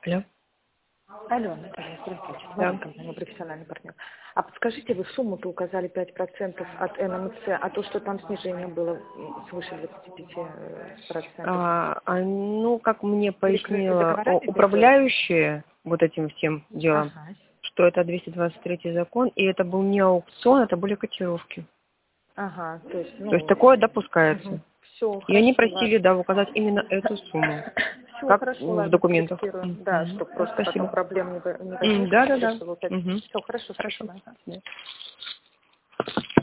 Алло. Алло, Наталья, здравствуйте. Да. Компания «Профессиональный партнер». А подскажите, вы сумму-то указали 5% от НМЦ, а то, что там снижение было свыше 25%? Ну, как мне Или пояснила договора не управляющая вот этим всем делом, Ага. что это 223 закон, и это был не аукцион, это были котировки. Ага, то есть, То есть такое допускается. все, И они хорошо, просили, ладно. да, указать именно эту сумму. Все, Как хорошо, в ладно, документах. корректирую. Да, чтобы просто потом Спасибо. проблем не возникло. Да. Все, хорошо, Хорошо. спасибо. Ага.